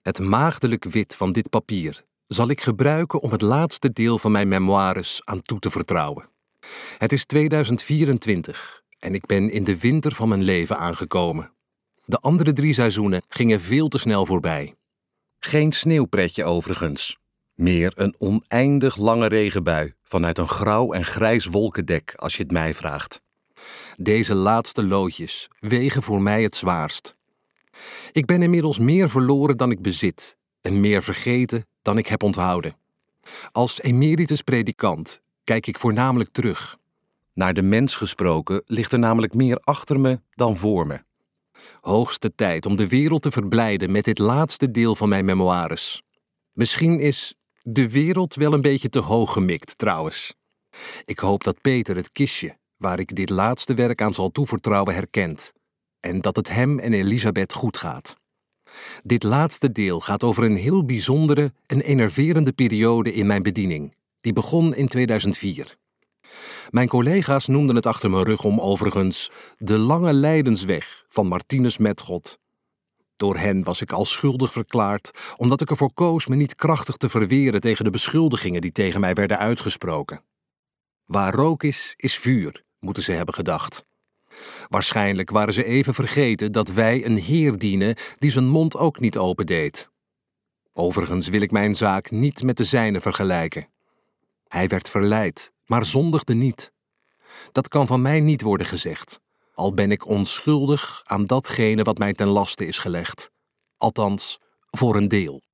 Het maagdelijk wit van dit papier zal ik gebruiken om het laatste deel van mijn memoires aan toe te vertrouwen. Het is 2024 en ik ben in de winter van mijn leven aangekomen. De andere 3 seizoenen gingen veel te snel voorbij. Geen sneeuwpretje overigens. Meer een oneindig lange regenbui vanuit een grauw en grijs wolkendek, als je het mij vraagt. Deze laatste loodjes wegen voor mij het zwaarst. Ik ben inmiddels meer verloren dan ik bezit en meer vergeten dan ik heb onthouden. Als emeritus predikant kijk ik voornamelijk terug. Naar de mens gesproken ligt er namelijk meer achter me dan voor me. Hoogste tijd om de wereld te verblijden met dit laatste deel van mijn memoires. Misschien is de wereld wel een beetje te hoog gemikt trouwens. Ik hoop dat Peter het kistje, waar ik dit laatste werk aan zal toevertrouwen, herkent. En dat het hem en Elisabeth goed gaat. Dit laatste deel gaat over een heel bijzondere en enerverende periode in mijn bediening. Die begon in 2004. Mijn collega's noemden het achter mijn rug om overigens de lange lijdensweg van Martinus met God. Door hen was ik al schuldig verklaard, omdat ik ervoor koos me niet krachtig te verweren tegen de beschuldigingen die tegen mij werden uitgesproken. Waar rook is, is vuur, moeten ze hebben gedacht. Waarschijnlijk waren ze even vergeten dat wij een Heer dienen die zijn mond ook niet opendeed. Overigens wil ik mijn zaak niet met de zijne vergelijken. Hij werd verleid, maar zondigde niet. Dat kan van mij niet worden gezegd, al ben ik onschuldig aan datgene wat mij ten laste is gelegd. Althans, voor een deel.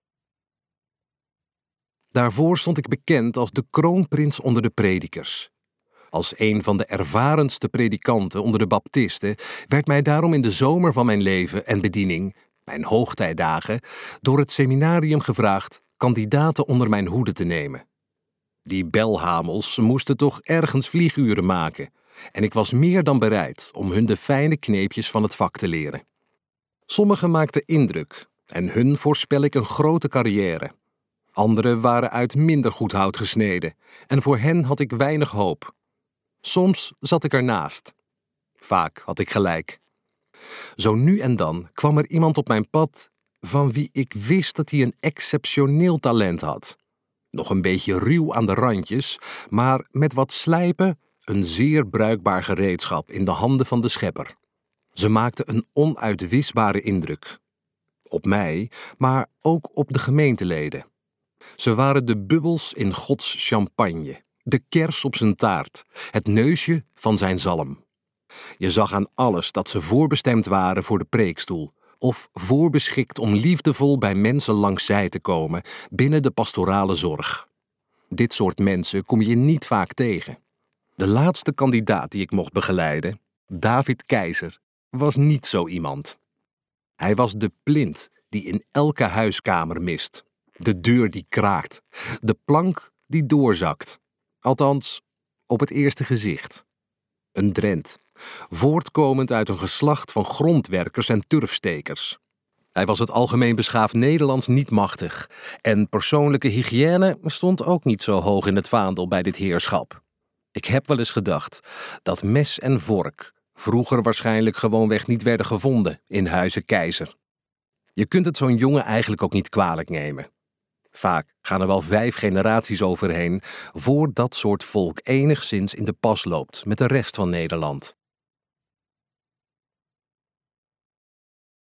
Daarvoor stond ik bekend als de kroonprins onder de predikers. Als een van de ervarenste predikanten onder de baptisten werd mij daarom in de zomer van mijn leven en bediening, mijn hoogtijdagen, door het seminarium gevraagd kandidaten onder mijn hoede te nemen. Die belhamels moesten toch ergens vlieguren maken en ik was meer dan bereid om hun de fijne kneepjes van het vak te leren. Sommigen maakten indruk en hun voorspel ik een grote carrière. Anderen waren uit minder goed hout gesneden en voor hen had ik weinig hoop. Soms zat ik ernaast. Vaak had ik gelijk. Zo nu en dan kwam er iemand op mijn pad van wie ik wist dat hij een exceptioneel talent had. Nog een beetje ruw aan de randjes, maar met wat slijpen een zeer bruikbaar gereedschap in de handen van de schepper. Ze maakten een onuitwisbare indruk. Op mij, maar ook op de gemeenteleden. Ze waren de bubbels in Gods champagne, de kers op zijn taart, het neusje van zijn zalm. Je zag aan alles dat ze voorbestemd waren voor de preekstoel, of voorbeschikt om liefdevol bij mensen langs zij te komen binnen de pastorale zorg. Dit soort mensen kom je niet vaak tegen. De laatste kandidaat die ik mocht begeleiden, David Keizer, was niet zo iemand. Hij was de plint die in elke huiskamer mist, de deur die kraakt, de plank die doorzakt. Althans, op het eerste gezicht. Een Drent, voortkomend uit een geslacht van grondwerkers en turfstekers. Hij was het algemeen beschaafd Nederlands niet machtig en persoonlijke hygiëne stond ook niet zo hoog in het vaandel bij dit heerschap. Ik heb wel eens gedacht dat mes en vork vroeger waarschijnlijk gewoonweg niet werden gevonden in huize Keizer. Je kunt het zo'n jongen eigenlijk ook niet kwalijk nemen. Vaak gaan er wel 5 generaties overheen voor dat soort volk enigszins in de pas loopt met de rest van Nederland.